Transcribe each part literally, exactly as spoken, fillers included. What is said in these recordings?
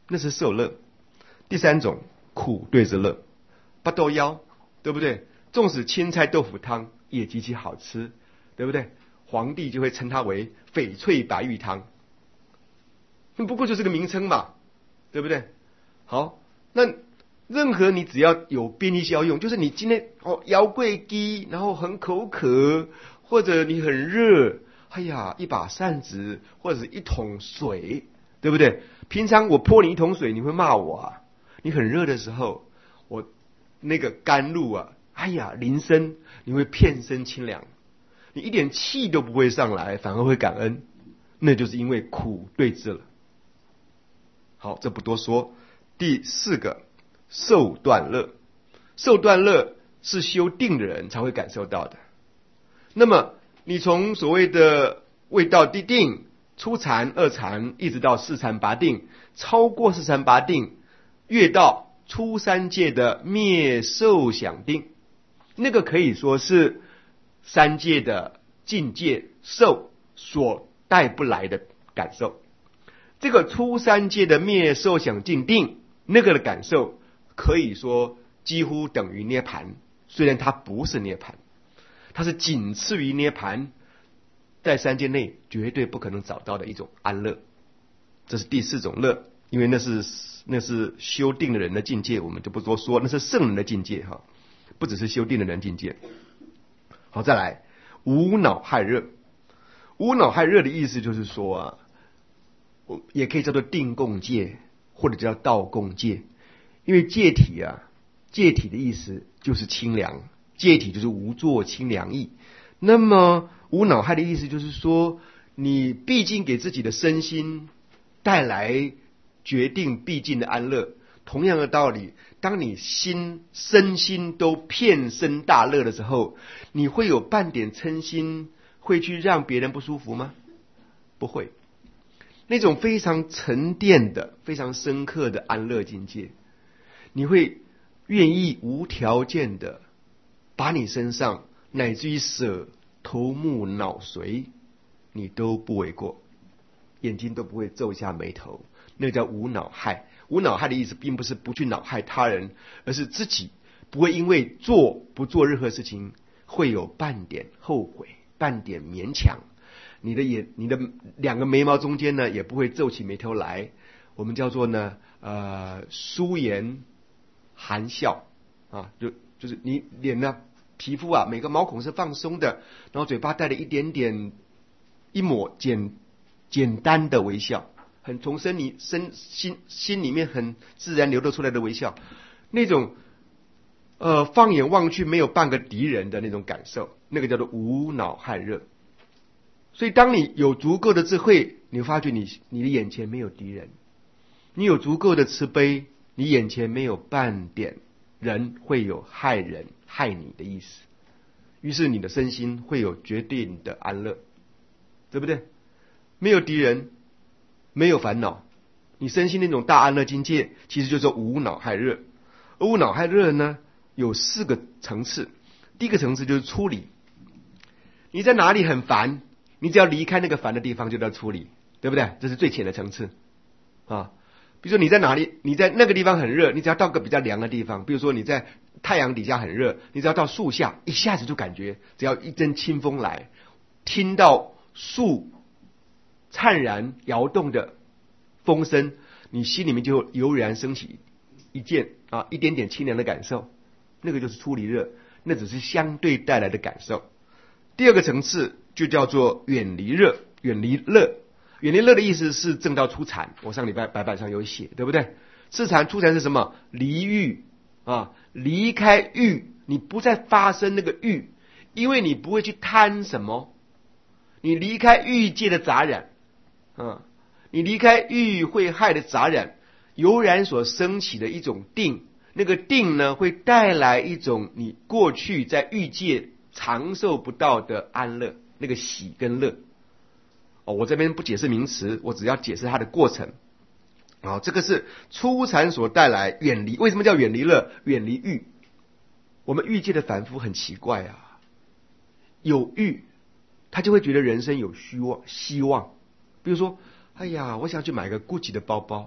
那是受乐。第三种苦对着乐，八豆腰，对不对？纵使青菜豆腐汤也极其好吃，对不对？皇帝就会称它为翡翠白玉汤，不过就是个名称嘛，对不对？好，那任何你只要有便利效用，就是你今天哦腰贵低，然后很口渴，或者你很热，哎呀，一把扇子或者是一桶水，对不对？平常我泼你一桶水，你会骂我啊。你很热的时候，我那个甘露啊，哎呀，淋身，你会片身清凉，你一点气都不会上来，反而会感恩，那就是因为苦对治了。好，这不多说。第四个，受断乐。受断乐是修定的人才会感受到的。那么你从所谓的未到地定、初禅、二禅，一直到四禅八定，超过四禅八定，越到初三界的灭受想定，那个可以说是三界的境界受所带不来的感受。这个初三界的灭受想境定，那个的感受可以说几乎等于涅槃，虽然它不是涅槃，它是仅次于涅槃，在三界内绝对不可能找到的一种安乐。这是第四种乐，因为那是那是修定的人的境界，我们就不多说，那是圣人的境界哈，不只是修定的人境界。好，再来无恼害热。无恼害热的意思就是说啊，也可以叫做定共戒，或者叫道共戒。因为戒体啊，戒体的意思就是清凉，戒体就是无作清凉意。那么无恼害的意思就是说，你毕竟给自己的身心带来决定必尽的安乐。同样的道理，当你心身心都遍身大乐的时候，你会有半点嗔心会去让别人不舒服吗？不会。那种非常沉淀的、非常深刻的安乐境界，你会愿意无条件的把你身上乃至于舍头目脑髓，你都不为过，眼睛都不会皱下眉头，那叫无恼害。无恼害的意思并不是不去恼害他人，而是自己不会因为做不做任何事情会有半点后悔、半点勉强。你的眼，你的两个眉毛中间呢，也不会皱起眉头来。我们叫做呢，呃，舒颜含笑啊，就就是你脸呢，皮肤啊，每个毛孔是放松的，然后嘴巴带了一点点一抹简简单的微笑，很从身里身心心里面很自然流露出来的微笑，那种呃放眼望去没有半个敌人的那种感受，那个叫做无恼害热。所以当你有足够的智慧，你发觉你你的眼前没有敌人，你有足够的慈悲，你眼前没有半点人会有害人害你的意思，于是你的身心会有决定的安乐，对不对？没有敌人，没有烦恼，你身心那种大安乐境界其实就是无恼害热。而无恼害热呢，有四个层次。第一个层次就是出离，你在哪里很烦，你只要离开那个烦的地方就叫出离，对不对？这是最浅的层次啊。比如说你在哪里，你在那个地方很热，你只要到个比较凉的地方，比如说你在太阳底下很热，你只要到树下，一下子就感觉只要一阵清风来，听到树灿然摇动的风声，你心里面就油然升起一件啊一点点清凉的感受，那个就是出离热，那只是相对带来的感受。第二个层次就叫做远离热，远离乐。远离乐的意思是正道初禅，我上礼拜白板上有写，对不对？次禅初禅是什么？离欲啊，离开欲，你不再发生那个欲，因为你不会去贪什么，你离开欲界的杂染啊，你离开欲会害的杂染，油然所升起的一种定，那个定呢会带来一种你过去在欲界长受不到的安乐，那个喜跟乐。哦，我这边不解释名词，我只要解释它的过程。啊，这个是初禅所带来远离。为什么叫远离乐？远离欲。我们欲界的凡夫很奇怪啊，有欲，他就会觉得人生有虚望希望。比如说，哎呀，我想去买个 Gucci 的包包，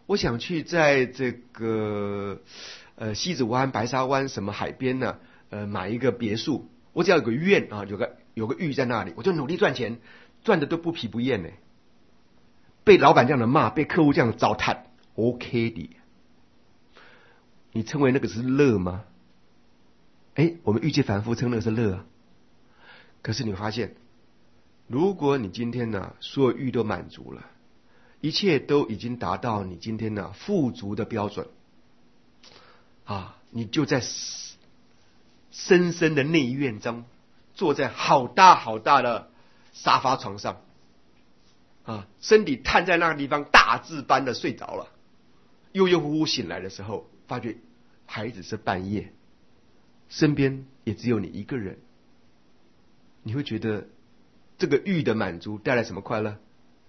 我想去在这个呃西子湾、白沙湾什么海边呢，呃买一个别墅，我只要有个院啊，有个有个寓在那里，我就努力赚钱，赚的都不疲不厌呢。被老板这样的骂，被客户这样的糟蹋 ，OK 的。你称为那个是乐吗？哎，我们欲界凡夫称那个是乐啊。可是你发现，如果你今天呢，所有欲都满足了，一切都已经达到你今天呢富足的标准啊，你就在深深的内院中，坐在好大好大的沙发床上啊，身体瘫在那个地方，大字般的睡着了。悠悠乎乎醒来的时候，发觉孩子是半夜，身边也只有你一个人。你会觉得这个欲的满足带来什么快乐？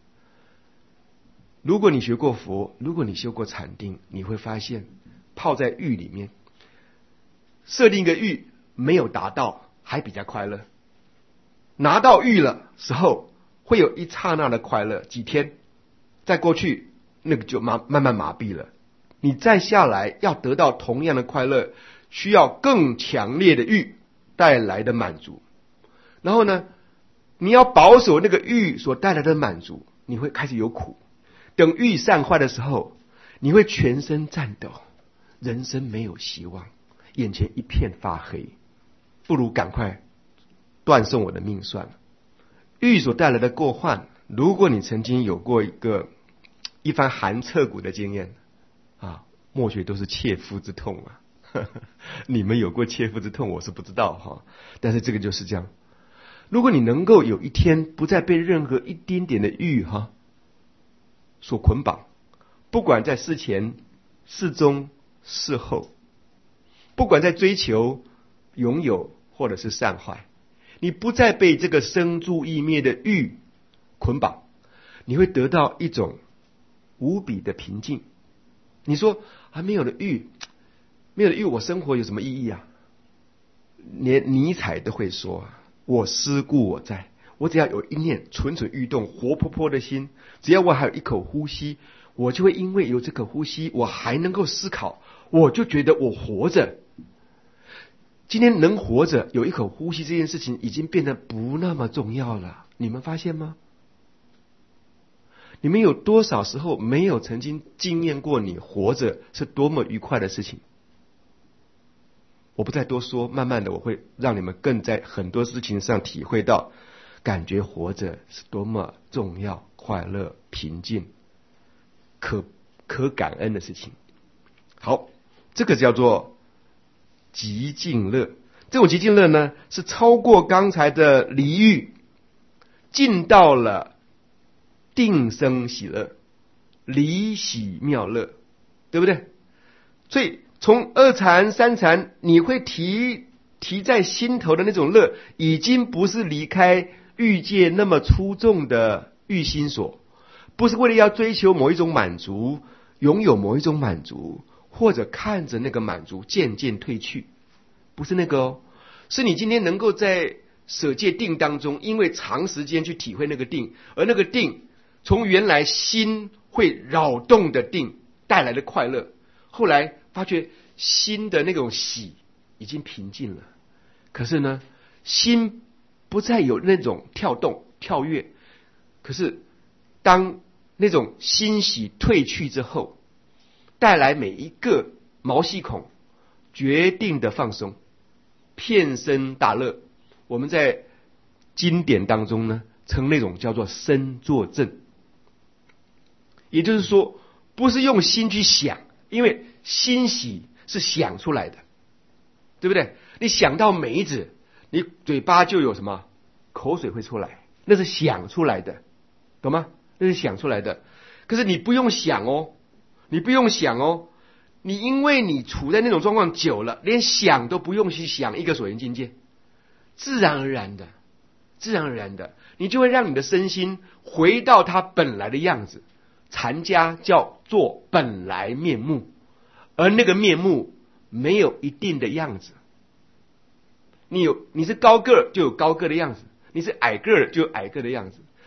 如果你学过佛，如果你修过禅定，你会发现泡在欲里面，设定一个欲没有达到还比较快乐，拿到欲了时候会有一刹那的快乐，几天再过去那个就慢慢慢麻痹了。你再下来要得到同样的快乐，需要更强烈的欲带来的满足。然后呢，你要保守那个欲所带来的满足，你会开始有苦。等欲散坏的时候，你会全身颤抖，人生没有希望，眼前一片发黑，不如赶快断送我的命算了。欲所带来的过患，如果你曾经有过一个一番寒彻骨的经验啊，莫学都是切肤之痛啊。你们有过切肤之痛，我是不知道哈，但是这个就是这样。如果你能够有一天不再被任何一丁点的欲哈所捆绑，不管在事前、事中、事后，不管在追求、拥有或者是散坏，你不再被这个生住异灭的欲捆绑，你会得到一种无比的平静。你说还没有了欲，没有了欲，我生活有什么意义啊？连尼采都会说，我思故我在，我只要有一念蠢蠢欲动活泼泼的心，只要我还有一口呼吸，我就会因为有这口呼吸我还能够思考，我就觉得我活着。今天能活着有一口呼吸这件事情已经变得不那么重要了，你们发现吗？你们有多少时候没有曾经经验过你活着是多么愉快的事情？我不再多说，慢慢的我会让你们更在很多事情上体会到，感觉活着是多么重要、快乐、平静、可可感恩的事情。好，这个叫做极静乐。这种极静乐呢，是超过刚才的离欲，进到了定生喜乐，离喜妙乐，对不对？所以从二禅三禅，你会提提在心头的那种乐，已经不是离开欲界那么粗重的欲心所，不是为了要追求某一种满足，拥有某一种满足，或者看着那个满足渐渐退去，不是那个哦，是你今天能够在舍戒定当中，因为长时间去体会那个定，而那个定从原来心会扰动的定带来的快乐，后来发觉心的那种喜已经平静了，可是呢，心不再有那种跳动跳跃，可是当那种欣喜退去之后，带来每一个毛细孔决定的放松，片生大乐。我们在经典当中呢，称那种叫做身作正，也就是说，不是用心去想，因为欣喜是想出来的，对不对？你想到梅子，你嘴巴就有什么口水会出来，那是想出来的，懂吗？那是想出来的。可是你不用想哦，你不用想哦，你因为你处在那种状况久了，连想都不用去想一个所缘境界，自然而然的，自然而然的，你就会让你的身心回到它本来的样子。禅家叫做本来面目，而那个面目没有一定的样子。你有你是高个就有高个的样子，你是矮个就有矮个的样子。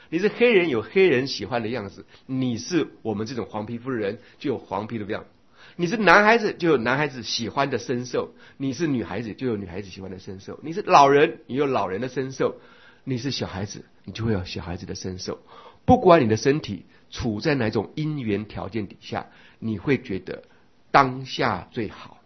你是黑人有黑人喜欢的样子，你是我们这种黄皮肤的人就有黄皮肤的样子。你是男孩子就有男孩子喜欢的身受，你是女孩子就有女孩子喜欢的身受，你是老人你有老人的身受，你是小孩子你就会有小孩子的身受。不管你的身体处在哪种因缘条件底下，你会觉得当下最好。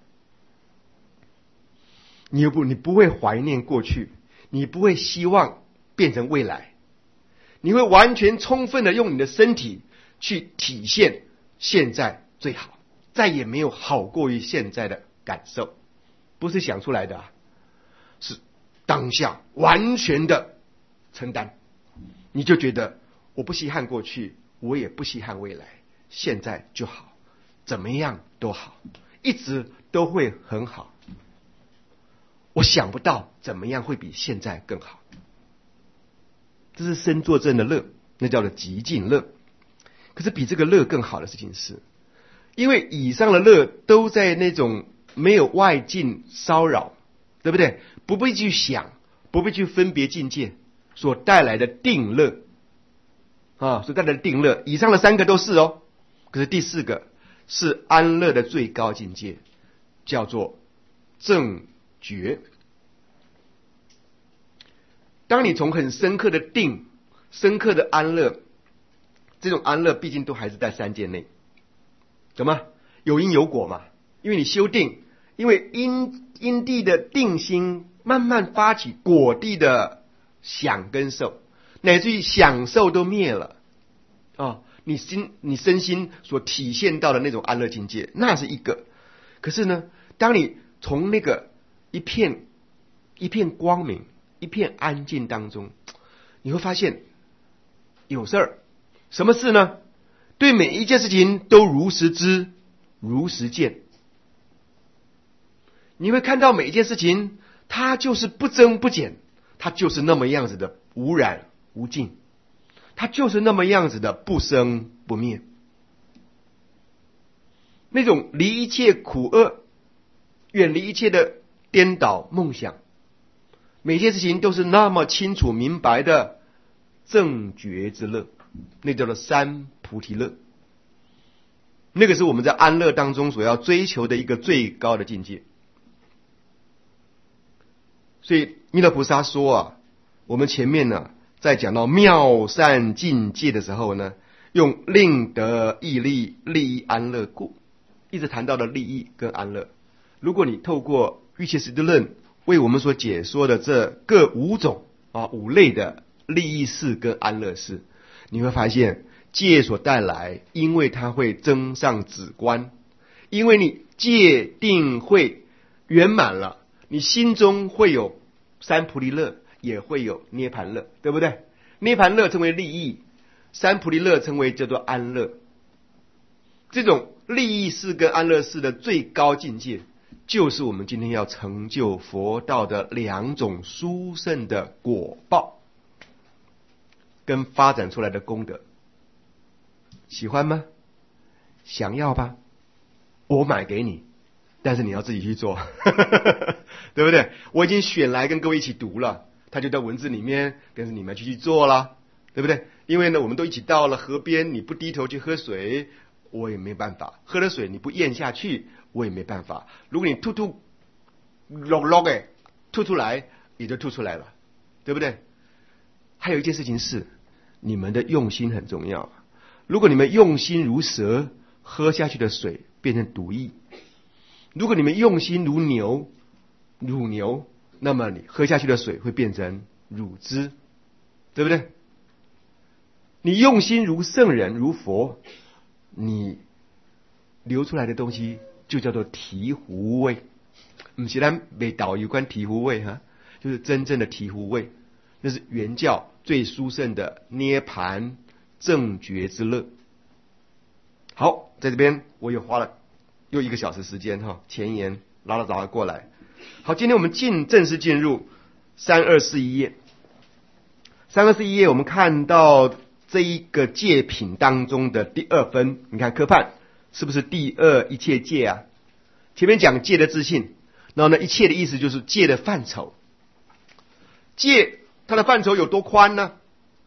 你不你不会怀念过去，你不会希望变成未来，你会完全充分的用你的身体去体现现在最好，再也没有好过于现在的感受，不是想出来的啊，是当下完全的承担。你就觉得我不稀罕过去，我也不稀罕未来，现在就好，怎么样都好，一直都会很好。我想不到怎么样会比现在更好。这是身作正的乐，那叫做极尽乐。可是比这个乐更好的事情是，因为以上的乐都在那种没有外境骚扰，对不对？不必去想，不必去分别境界所带来的定乐啊，所带来的定乐。以上的三个都是哦，可是第四个是安乐的最高境界，叫做正觉。当你从很深刻的定、深刻的安乐，这种安乐毕竟都还是在三界内，懂吗？有因有果嘛，因为你修定，因为因因地的定心慢慢发起果地的想跟受，乃至于享受都灭了啊、哦！你心你身心所体现到的那种安乐境界，那是一个。可是呢，当你从那个一片一片光明、一片安静当中，你会发现有事儿。什么事呢？对每一件事情都如实知、如实见。你会看到每一件事情，它就是不增不减，它就是那么样子的无染无尽，它就是那么样子的不生不灭。那种离一切苦厄，远离一切的颠倒梦想，每件事情都是那么清楚明白的正觉之乐，那叫做三菩提乐。那个是我们在安乐当中所要追求的一个最高的境界。所以弥勒菩萨说啊，我们前面呢在讲到妙善境界的时候呢，用令得义利，利益安乐故，一直谈到了利益跟安乐。如果你透过瑜伽师地论为我们所解说的这各五种啊五类的利益事跟安乐事，你会发现戒所带来，因为它会增上止观，因为你戒定会圆满了，你心中会有三菩提乐，也会有涅盘乐，对不对？涅盘乐称为利益，三菩提乐称为叫做安乐。这种利益事跟安乐事的最高境界，就是我们今天要成就佛道的两种殊胜的果报跟发展出来的功德。喜欢吗？想要吧？我买给你，但是你要自己去做对不对？我已经选来跟各位一起读了，它就在文字里面，跟着你们去去做了，对不对？因为呢我们都一起到了河边，你不低头去喝水，我也没办法，喝了水你不咽下去，我也没办法。如果你吐吐落落哎吐出来，也就吐出来了，对不对？还有一件事情是，你们的用心很重要。如果你们用心如蛇，喝下去的水变成毒液；如果你们用心如牛，乳牛，那么你喝下去的水会变成乳汁，对不对？你用心如圣人如佛，你流出来的东西就叫做醍醐味。不是咱没导有关醍醐味哈，就是真正的醍醐味，那是原教最殊胜的涅盘正觉之乐。好，在这边我又花了又一个小时时间哈，前言拉了早过来。好，今天我们进正式进入三二四一页。三二四一页，我们看到这一个戒品当中的第二分，你看科判是不是第二一切戒啊？前面讲戒的自信，然后呢，一切的意思就是戒的范畴。戒它的范畴有多宽呢？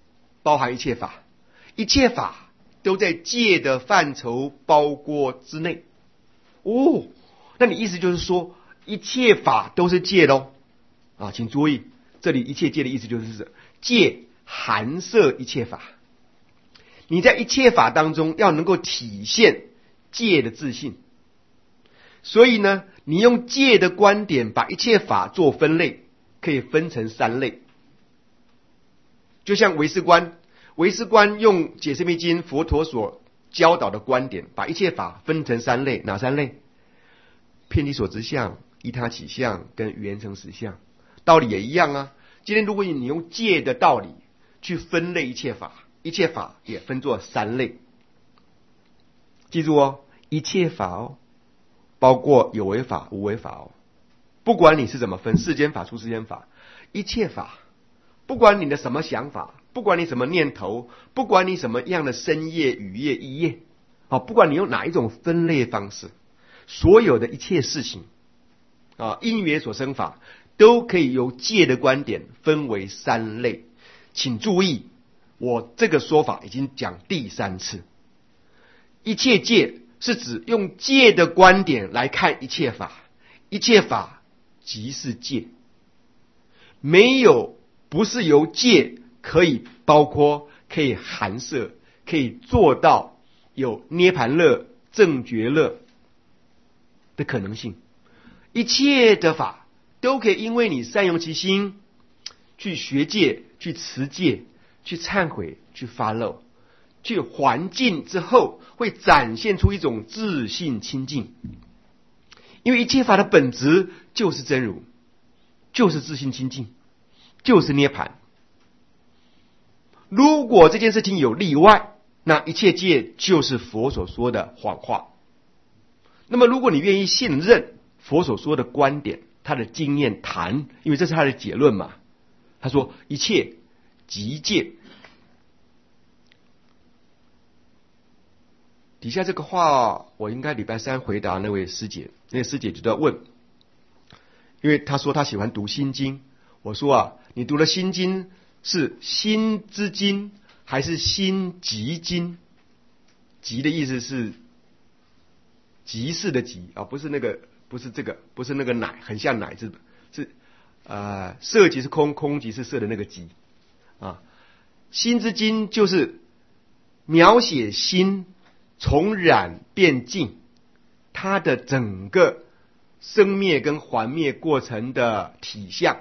包含一切法，一切法都在戒的范畴包括之内。哦，那你意思就是说，一切法都是戒咯？啊，请注意，这里一切戒的意思就是戒含摄一切法。你在一切法当中要能够体现戒的自信，所以呢，你用戒的观点把一切法做分类，可以分成三类。就像唯识观，唯识观用解释密经佛陀所教导的观点，把一切法分成三类，哪三类？遍体所知相、依他起相跟缘成实相。道理也一样啊。今天如果你用戒的道理去分类一切法，一切法也分作三类。记住哦，一切法哦，包括有为法、无为法哦。不管你是怎么分，世间法、出世间法，一切法，不管你的什么想法，不管你什么念头，不管你什么样的身业、语业、意业，啊，不管你用哪一种分类方式，所有的一切事情啊，因缘所生法，都可以由戒的观点分为三类。请注意，我这个说法已经讲第三次。一切戒是指用戒的观点来看一切法，一切法即是戒，没有不是由戒可以包括、可以含摄、可以做到有涅盘乐、正觉乐的可能性。一切的法都可以因为你善用其心去学戒、去持戒、去忏悔、去发露、去还境之后，会展现出一种自信清净。因为一切法的本质就是真如，就是自信清净，就是涅盘。如果这件事情有例外，那一切戒就是佛所说的谎话。那么如果你愿意信任佛所说的观点，他的经验谈，因为这是他的结论嘛，他说一切即戒。底下这个话我应该礼拜三回答那位师姐，那位师姐就在问，因为她说她喜欢读心经，我说啊，你读的心经是心之经还是心即经？即的意思是即是的即啊，不是那个，不是这个，不是那个奶，很像奶字，是呃色即是空，空即是色的那个即啊。心之经就是描写心从染变净，它的整个生灭跟还灭过程的体相，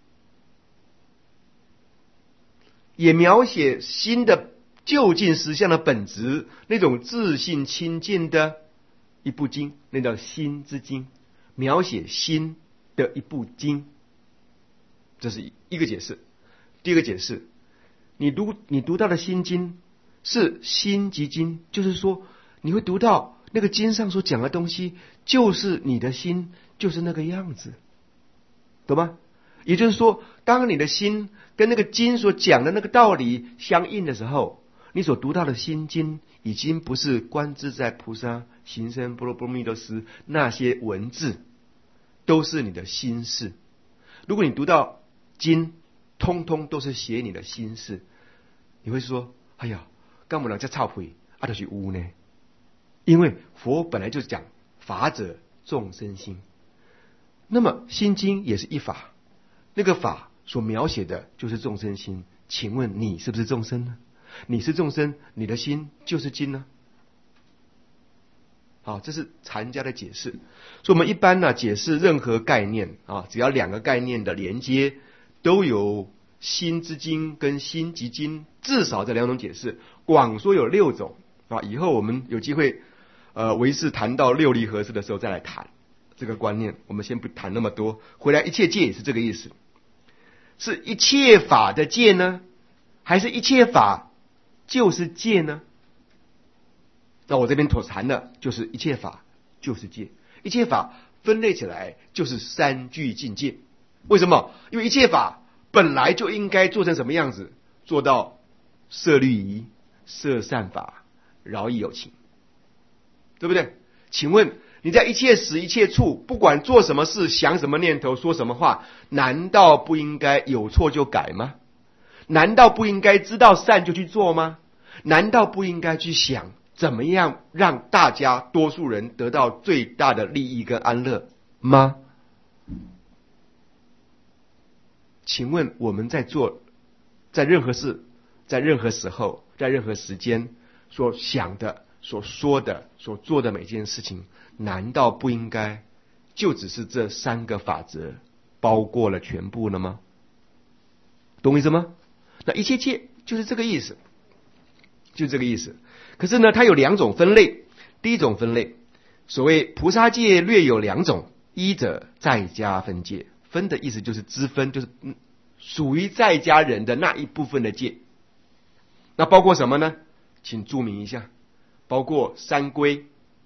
也描写心的究竟实相的本质，那种自信清净的一部经，那叫心之经，描写心的一部经。这是一个解释。第二个解释，你读你读到的心经是心即经，就是说你会读到那个经上所讲的东西，就是你的心就是那个样子，懂吗？也就是说，当你的心跟那个经所讲的那个道理相应的时候，你所读到的心经已经不是观自在菩萨行深般若波罗蜜多时那些文字，都是你的心事。如果你读到经通通都是写你的心事，你会说，哎呀，干嘛人家忏悔啊，就是有呢？因为佛本来就是讲法者众生心，那么心经也是一法，那个法所描写的就是众生心。请问你是不是众生呢？你是众生，你的心就是经呢？好，这是禅家的解释。所以我们一般呢解释任何概念啊，只要两个概念的连接，都有心之经跟心即经，至少这两种解释，广说有六种啊。以后我们有机会，呃，唯识谈到六离合识的时候再来谈这个观念。我们先不谈那么多，回来一切戒也是这个意思，是一切法的戒呢，还是一切法就是戒呢？那我这边所谈的就是一切法就是戒，一切法分类起来就是三聚境界。为什么？因为一切法本来就应该做成什么样子？做到摄律仪、摄善法、饶益有情，对不对？请问你在一切时一切处，不管做什么事、想什么念头、说什么话，难道不应该有错就改吗？ 难道不应该知道善就去做吗？难道不应该去想怎么样让大家多数人得到最大的利益跟安乐吗？请问我们在做，在任何事，在任何时候，在任何时间所想的、所说的、所做的每件事情，难道不应该就只是这三个法则包括了全部了吗？懂我意思吗？那一切切就是这个意思，就是这个意思。可是呢，它有两种分类。第一种分类，所谓菩萨戒略有两种，一者在家分戒，分的意思就是支分，就是属于在家人的那一部分的戒。那包括什么呢？请注明一下，包括三皈，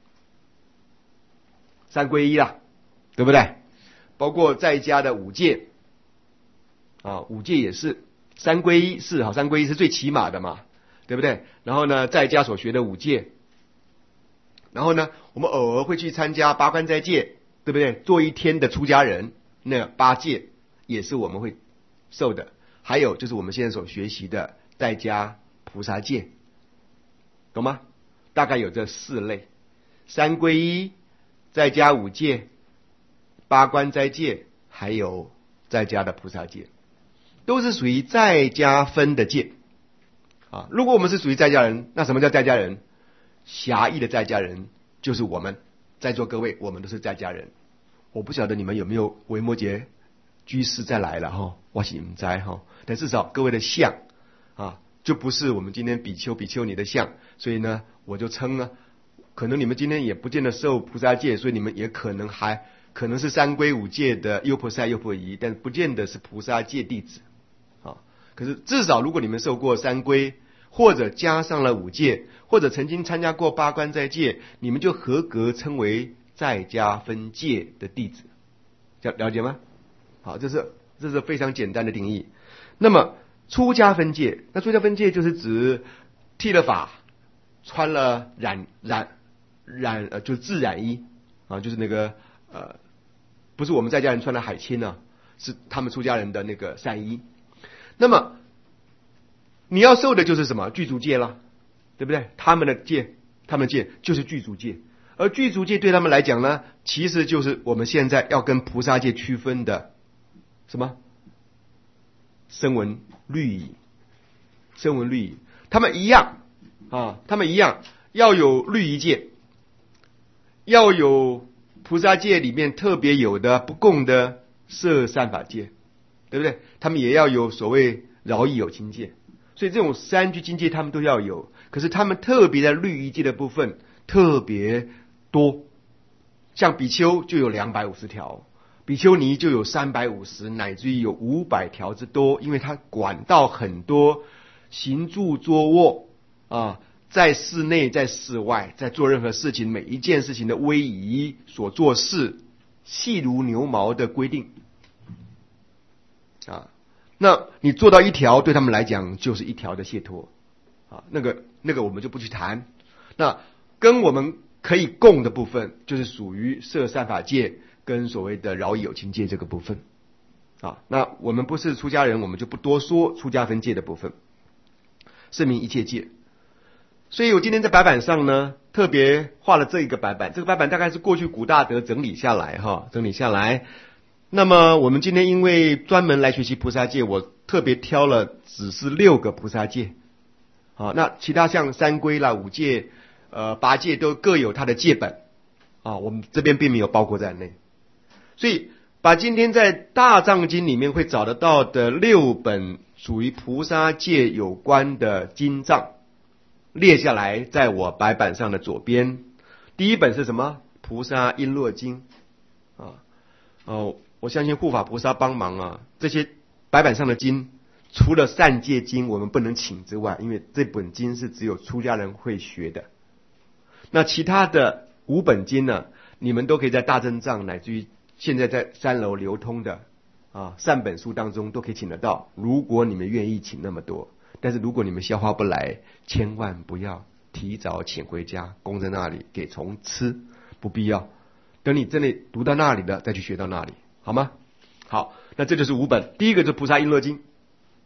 三皈依啦，对不对？包括在家的五戒啊，五戒也是，三皈依是好，三皈依是最起码的嘛，对不对？然后呢，在家所学的五戒，然后呢，我们偶尔会去参加八关斋戒，对不对？做一天的出家人，那八戒也是我们会受的。还有就是我们现在所学习的在家菩萨戒，懂吗？大概有这四类：三皈依、在家五戒、八关斋戒，还有在家的菩萨戒，都是属于在家分的戒啊。如果我们是属于在家人，那什么叫在家人？狭义的在家人就是我们在座各位，我们都是在家人。我不晓得你们有没有维摩诘居士再来了哈，我是不知哈，但至少各位的相啊，就不是我们今天比丘比丘尼的相，所以呢，我就称呢，可能你们今天也不见得受菩萨戒，所以你们也可能还可能是三皈五戒的优婆塞优婆夷，但不见得是菩萨戒弟子啊。可是至少如果你们受过三皈，或者加上了五戒，或者曾经参加过八关斋戒，你们就合格称为在家分戒的弟子，了解吗？好，这是这是非常简单的定义。那么出家分戒，那出家分戒就是指剃了发，穿了染染染呃，就是自染衣啊，就是那个呃，不是我们在家人穿的海青啊，是他们出家人的那个善衣。那么你要受的就是什么？具足戒了，对不对？他们的戒，他们的戒就是具足戒，而具足戒对他们来讲呢，其实就是我们现在要跟菩萨戒区分的什么？声闻律仪，声闻律仪，他们一样啊，他们一样要有律仪戒，要有菩萨戒里面特别有的不共的摄善法戒，对不对？他们也要有所谓饶益有情戒。所以这种三聚境界他们都要有，可是他们特别在律仪戒的部分特别多，像比丘就有两百五十条，比丘尼就有三百五十，乃至于有五百条之多，因为他管到很多行住坐卧啊，在室内在室外，在做任何事情，每一件事情的威仪所做事细如牛毛的规定啊。那你做到一条，对他们来讲就是一条的解脱啊，那个那个我们就不去谈。那跟我们可以共的部分，就是属于摄善法戒跟所谓的饶益有情戒这个部分啊。那我们不是出家人，我们就不多说出家分戒的部分，声明一切戒。所以我今天在白板上呢，特别画了这一个白板，这个白板大概是过去古大德整理下来哈，整理下来。那么我们今天因为专门来学习菩萨戒，我特别挑了只是六个菩萨戒，啊，那其他像三皈啦、五戒、呃八戒都各有它的戒本，啊，我们这边并没有包括在内。所以把今天在大藏经里面会找得到的六本属于菩萨戒有关的经藏列下来，在我白板上的左边。第一本是什么？菩萨璎珞经啊，哦。我相信护法菩萨帮忙啊，这些白板上的经，除了善戒经我们不能请之外，因为这本经是只有出家人会学的。那其他的五本经呢，你们都可以在大正藏乃至于现在在三楼流通的啊善本书当中都可以请得到。如果你们愿意请那么多，但是如果你们消化不来，千万不要提早请回家，供在那里给虫吃，不必要。等你真的读到那里了，再去学到那里。好吗？好，那这就是五本。第一个就是菩萨璎珞经。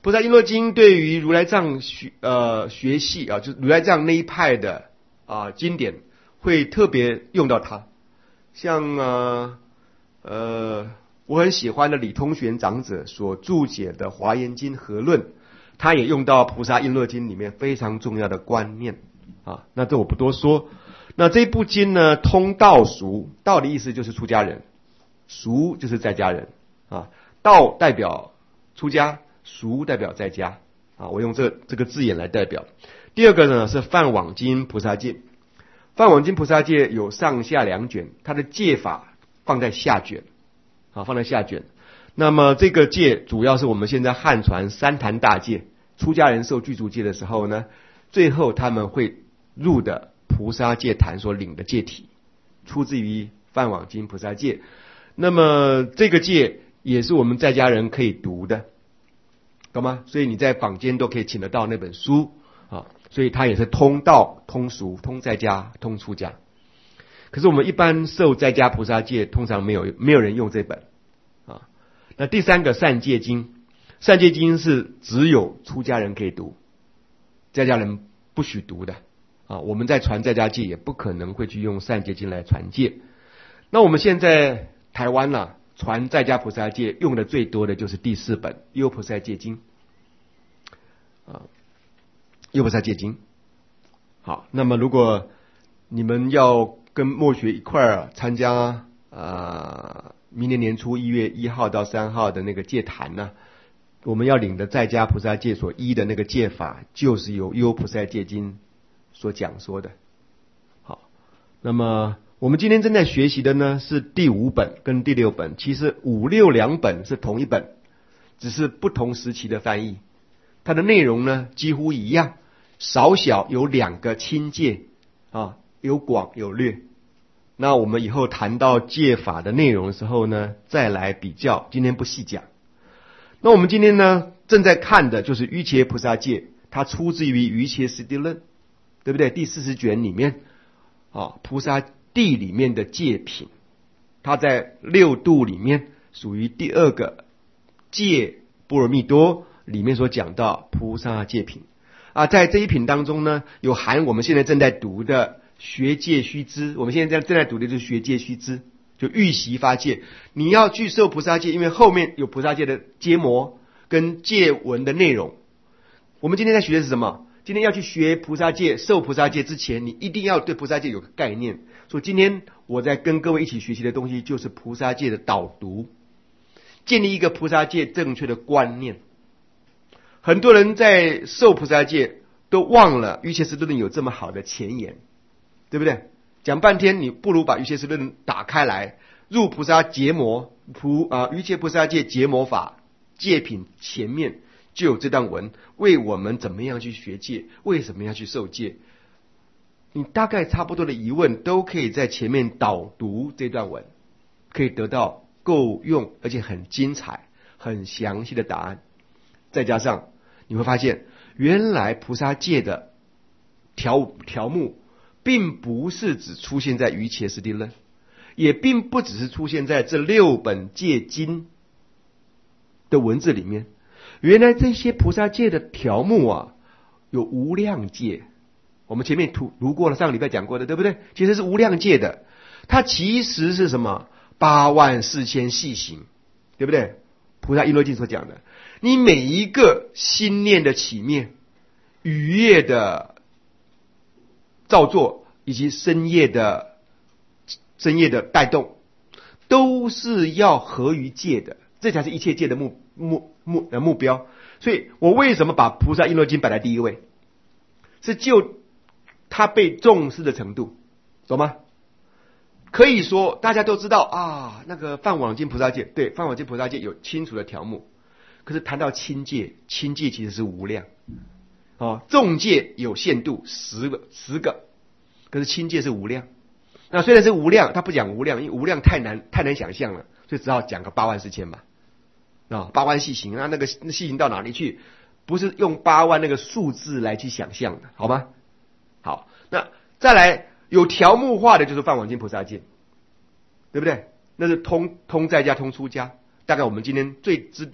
菩萨璎珞经对于如来藏学呃学系啊，就是如来藏那一派的啊经典，会特别用到它。像呃呃，我很喜欢的李通玄长者所注解的《华严经合论》，他也用到菩萨璎珞经里面非常重要的观念啊。那这我不多说。那这部经呢，通道俗，道的意思就是出家人，俗就是在家人啊。道代表出家，俗代表在家啊。我用这这个字眼来代表。第二个呢是梵网经菩萨戒，梵网经菩萨戒有上下两卷，它的戒法放在下卷啊，放在下卷。那么这个戒主要是我们现在汉传三坛大戒，出家人受具足戒的时候呢，最后他们会入的菩萨戒坛所领的戒体，出自于梵网经菩萨戒。那么这个戒也是我们在家人可以读的，懂吗？所以你在坊间都可以请得到那本书啊，所以它也是通道、通俗、通在家、通出家。可是我们一般受在家菩萨戒，通常没有没有人用这本啊。那第三个善戒经，善戒经是只有出家人可以读，在家人不许读的啊。我们在传在家戒也不可能会去用善戒经来传戒。那我们现在台湾呢、啊，传在家菩萨戒用的最多的就是第四本《优菩萨戒经》啊，《优菩萨戒经》。好，那么如果你们要跟墨学一块儿参加啊、呃，明年年初一月一号到三号的那个戒坛呢，我们要领的在家菩萨戒所依的那个戒法，就是由《优菩萨戒经》所讲说的。好，那么我们今天正在学习的呢是第五本跟第六本，其实五六两本是同一本，只是不同时期的翻译，它的内容呢几乎一样，少小有两个轻戒啊，有广有略。那我们以后谈到戒法的内容的时候呢，再来比较，今天不细讲。那我们今天呢正在看的就是瑜伽菩萨戒，它出自于瑜伽师地论，对不对？第四十卷里面啊，菩萨地里面的戒品，它在六度里面属于第二个戒波罗蜜多里面所讲到菩萨戒品啊。在这一品当中呢，有含我们现在正在读的学戒须知，我们现在正在读的就是学戒须知，就欲习发戒。你要去受菩萨戒，因为后面有菩萨戒的揭摩跟戒文的内容。我们今天在学的是什么？今天要去学菩萨戒、受菩萨戒之前，你一定要对菩萨戒有个概念。所以今天我在跟各位一起学习的东西，就是菩萨戒的导读，建立一个菩萨戒正确的观念。很多人在受菩萨戒都忘了瑜伽师地论有这么好的前言，对不对？讲半天，你不如把瑜伽师地论打开来，入菩萨结摩菩啊瑜伽菩萨戒结摩法戒品前面就有这段文，为我们怎么样去学戒，为什么要去受戒。你大概差不多的疑问都可以在前面导读这段文，可以得到够用而且很精彩、很详细的答案。再加上你会发现，原来菩萨戒的条条目并不是只出现在瑜伽师地论，也并不只是出现在这六本戒经的文字里面。原来这些菩萨戒的条目啊，有无量戒。我们前面读过了，上个礼拜讲过的，对不对？其实是无量戒的，它其实是什么？八万四千细行，对不对？菩萨璎珞经所讲的，你每一个心念的起灭、语业的造作，以及身业的身业的带动，都是要合于戒的，这才是一切戒的目目目呃目标。所以我为什么把菩萨璎珞经摆在第一位？是就它被重视的程度，懂吗？可以说大家都知道啊，那个梵网经菩萨戒，对，梵网经菩萨戒有清楚的条目。可是谈到轻戒，轻戒其实是无量哦，重戒有限度十个十个，可是轻戒是无量。那虽然是无量，他不讲无量，因为无量太难太难想象了，所以只好讲个八万四千吧。啊、哦，八万细行啊，那个细行到哪里去？不是用八万那个数字来去想象的，好吗？好，那再来有条目化的就是梵网经菩萨戒，对不对？那是通通在家通出家。大概我们今天最知道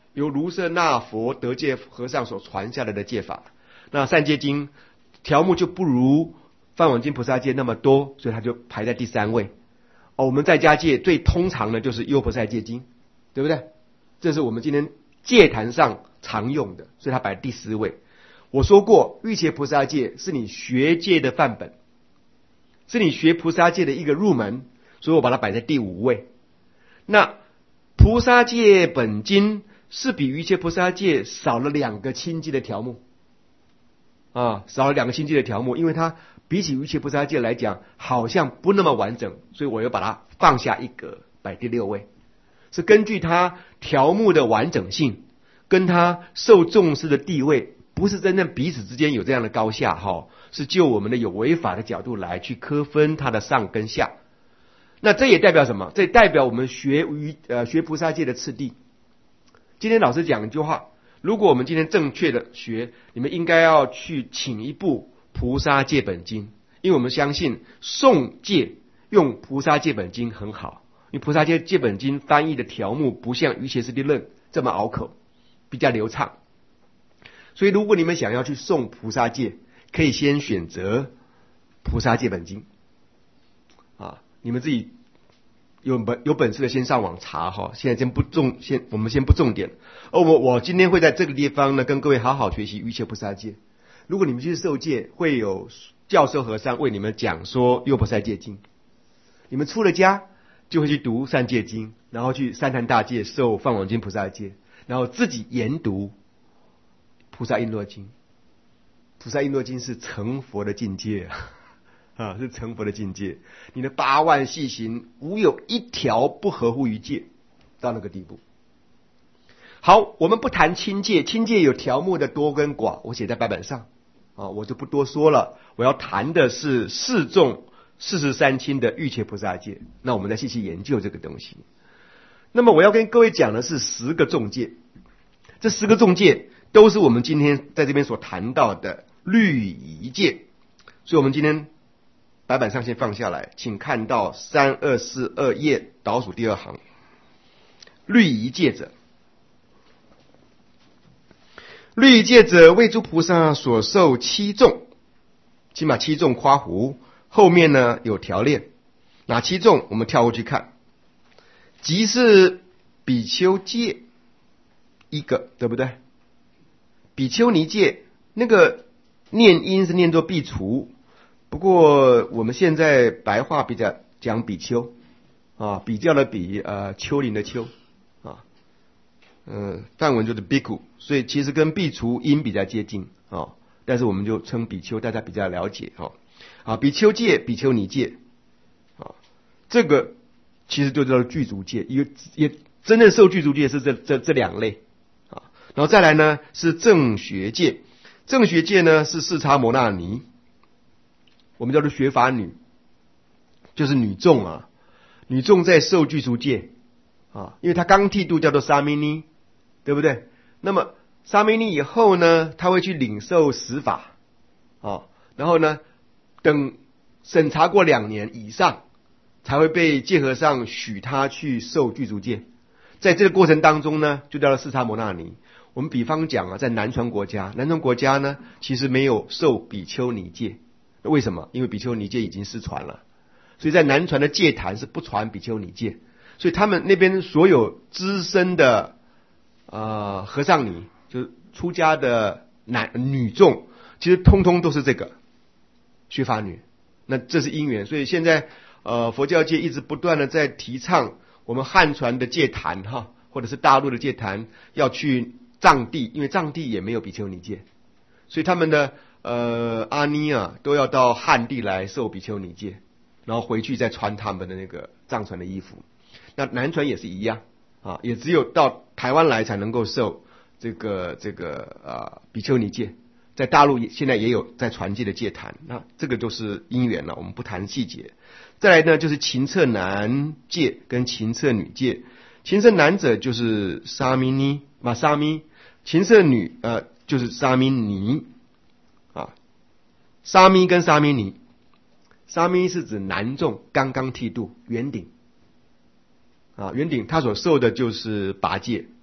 由卢舍那佛得戒和尚所传下来的戒法。那三戒经条目就不如梵网经菩萨戒那么多，所以它就排在第三位。哦，我们在家戒最通常的就是优婆塞戒经，对不对？这是我们今天戒坛上常用的，所以它摆第十位。我说过，瑜伽菩萨戒是你学戒的范本，是你学菩萨戒的一个入门，所以我把它摆在第五位。那菩萨戒本经是比瑜伽菩萨戒少了两个清净的条目啊，少了两个清净的条目，因为它比起瑜伽菩萨戒来讲，好像不那么完整，所以我又把它放下一格，摆第六位。是根据它条目的完整性，跟它受重视的地位，不是真正彼此之间有这样的高下哈，是就我们的有为法的角度来去科分它的上跟下。那这也代表什么？这也代表我们学瑜呃学菩萨戒的次第。今天老师讲一句话，如果我们今天正确的学，你们应该要去请一部菩萨戒本经，因为我们相信诵戒用菩萨戒本经很好，因为菩萨戒戒本经翻译的条目不像瑜伽师地论这么拗口，比较流畅。所以如果你们想要去诵菩萨戒，可以先选择菩萨戒本经啊，你们自己有本有本事的先上网查哈，现在先不重先我们先不重点。而我我今天会在这个地方呢，跟各位好好学习瑜伽菩萨戒。如果你们去受戒，会有教授和尚为你们讲说优婆塞戒经，你们出了家就会去读三戒经，然后去三坛大戒受梵网经菩萨戒，然后自己研读菩萨璎珞经。菩萨璎珞经是成佛的境界啊。啊，是成佛的境界，你的八万细行无有一条不合乎于戒，到那个地步。好，我们不谈清戒，清戒有条目的多跟寡，我写在白板上啊，我就不多说了。我要谈的是四众四十三清的瑜伽菩萨戒，那我们再细细研究这个东西。那么我要跟各位讲的是十个众戒，这十个众戒都是我们今天在这边所谈到的律仪戒，所以我们今天白板上先放下来，请看到三二四二页倒数第二行。律仪戒者，律仪戒者为诸菩萨所受七众，起码七众夸胡，后面呢有条列，哪七众我们跳过去看。即是比丘戒一个，对不对？比丘尼戒那个念音是念作必除，不过我们现在白话比较讲比丘啊，比较的比呃丘陵的丘啊，呃梵文就是 bhikkhu， 所以其实跟必除音比较接近啊，但是我们就称比丘，大家比较了解啊。啊，比丘戒、比丘尼戒啊，这个其实就叫做具足戒，也也真正受具足戒是这这这两类啊，然后再来呢是正学戒，正学戒呢是四叉摩那尼。我们叫做学法女，就是女众啊，女众在受具足戒啊，因为她刚剃度叫做沙弥尼，对不对？那么沙弥尼以后呢，她会去领受十法啊，然后呢，等审查过两年以上，才会被戒和尚许她去受具足戒。在这个过程当中呢，就叫做四叉摩那尼。我们比方讲啊，在南传国家，南传国家呢，其实没有受比丘尼戒。为什么？因为比丘尼戒已经失传了，所以在南传的戒坛是不传比丘尼戒，所以他们那边所有资深的呃和尚尼，就是出家的男女众，其实通通都是这个学法女。那这是因缘，所以现在呃佛教界一直不断的在提倡我们汉传的戒坛哈，或者是大陆的戒坛要去藏地，因为藏地也没有比丘尼戒，所以他们的呃，阿尼啊，都要到汉地来受比丘尼戒，然后回去再穿他们的那个藏传的衣服。那南传也是一样啊，也只有到台湾来才能够受这个这个啊比丘尼戒。在大陆现在也有在传戒的戒坛，那这个都是因缘了，我们不谈细节。再来呢，就是情色男戒跟情色女戒。情色男者就是沙弥尼嘛沙弥，情色女呃就是沙弥尼。沙弥跟沙弥尼，沙弥是指男众刚刚剃度圆顶啊，圆顶他所受的就是八戒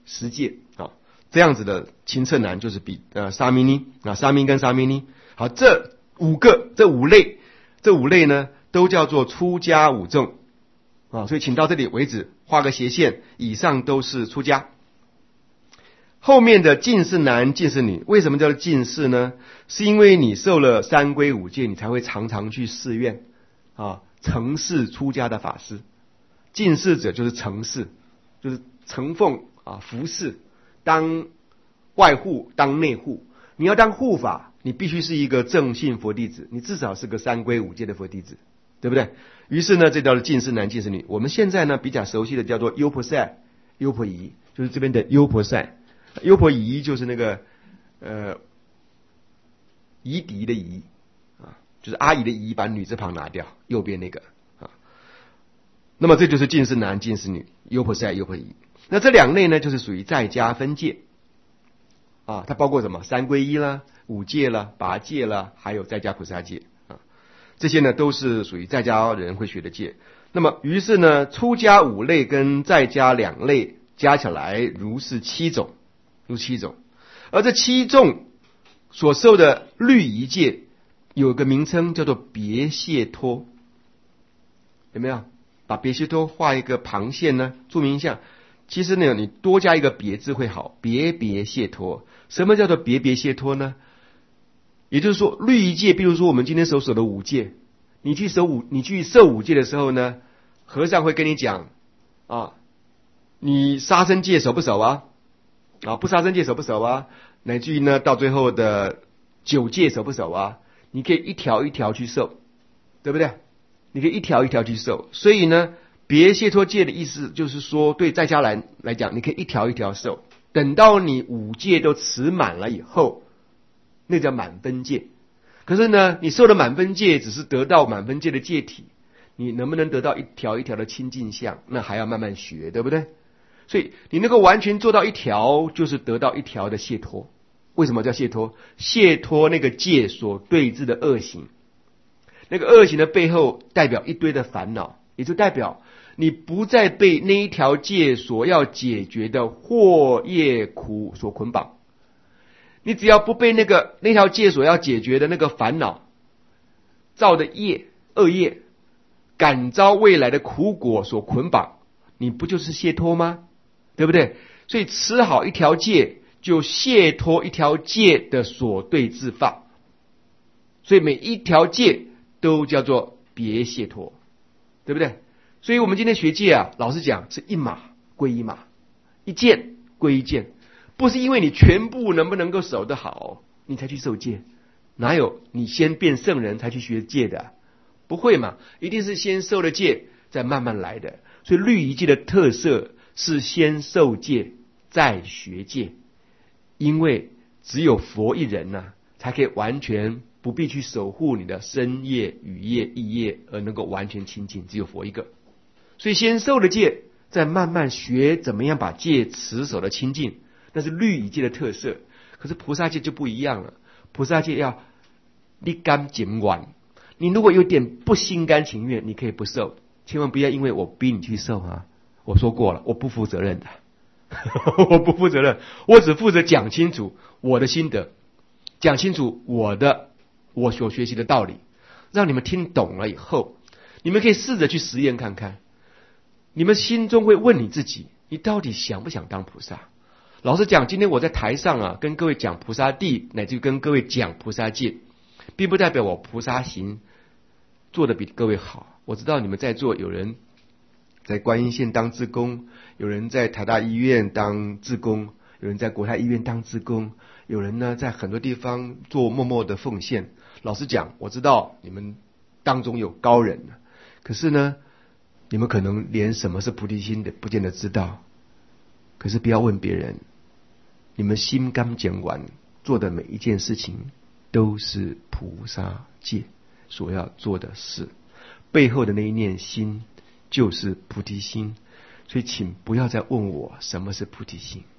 十戒啊，这样子的清澈男就是比呃沙弥尼啊，沙弥跟沙弥尼。好，这五个这五类这五类呢，都叫做出家五众啊，所以请到这里为止，画个斜线，以上都是出家。后面的近士男、近士女，为什么叫做近士呢？是因为你受了三规五戒，你才会常常去寺院啊，承事出家的法师。近士者就是承事，就是承奉啊服侍，当外护当内护。你要当护法，你必须是一个正信佛弟子，你至少是个三规五戒的佛弟子，对不对？于是呢，这叫做近士男、近士女。我们现在呢比较熟悉的叫做优婆塞、优婆夷，就是这边的优婆塞。优婆夷就是那个呃夷狄的夷啊，就是阿姨的姨，把女字旁拿掉，右边那个啊。那么这就是近士男、近士女，优婆塞、优婆夷。那这两类呢，就是属于在家分戒啊，它包括什么？三皈依啦、五戒啦、八戒啦，还有在家菩萨戒啊，这些呢都是属于在家人会学的戒。那么于是呢，出家五类跟在家两类加起来如是七种。有七种，而这七众所受的律仪戒有个名称叫做别谢脱，有没有？把别谢脱画一个旁线呢？注明一下。其实呢，你多加一个别字会好，别别谢脱。什么叫做别别谢脱呢？也就是说，律仪戒，比如说我们今天所守的五戒，你去守五，你去受五戒的时候呢，和尚会跟你讲啊，你杀生戒守不守啊？啊，不杀生戒守不守啊？乃至于呢，到最后的九戒守不守啊？你可以一条一条去受，对不对？你可以一条一条去受。所以呢，别谢脱戒的意思就是说，对在家来来讲，你可以一条一条受。等到你五戒都持满了以后，那叫满分戒。可是呢，你受了满分戒，只是得到满分戒的戒体，你能不能得到一条一条的清净相，那还要慢慢学，对不对？所以你能够完全做到一条，就是得到一条的解脱。为什么叫解脱？解脱那个戒所对治的恶行，那个恶行的背后代表一堆的烦恼，也就代表你不再被那一条戒所要解决的祸业苦所捆绑。你只要不被那个那条戒所要解决的那个烦恼造的业恶业感召未来的苦果所捆绑，你不就是解脱吗？对不对？所以持好一条戒，就解脱一条戒的所对治法。所以每一条戒都叫做别解脱，对不对？所以我们今天学戒啊，老实讲是一码归一码，一件归一件，不是因为你全部能不能够守得好，你才去受戒。哪有你先变圣人才去学戒的？不会嘛，一定是先受了戒，再慢慢来的。所以律仪戒的特色是先受戒再学戒，因为只有佛一人呐、啊，才可以完全不必去守护你的身业、语业、意业，而能够完全清净，只有佛一个。所以先受了戒，再慢慢学怎么样把戒持守的清净，那是律仪戒的特色。可是菩萨戒就不一样了，菩萨戒要立甘情愿，你如果有点不心甘情愿，你可以不受，千万不要因为我逼你去受啊！我说过了，我不负责任的，我不负责任，我只负责讲清楚我的心得，讲清楚我的我所学习的道理，让你们听懂了以后，你们可以试着去实验看看，你们心中会问你自己，你到底想不想当菩萨？老实讲，今天我在台上啊，跟各位讲菩萨地，乃至于跟各位讲菩萨戒，并不代表我菩萨行做得比各位好。我知道你们在座有人在观音县当志工，有人在台大医院当志工，有人在国泰医院当志工，有人呢在很多地方做默默的奉献。老实讲，我知道你们当中有高人，可是呢，你们可能连什么是菩提心的不见得知道。可是不要问别人，你们心甘情愿做的每一件事情都是菩萨戒所要做的事，背后的那一念心就是菩提心。所以请不要再问我什么是菩提心。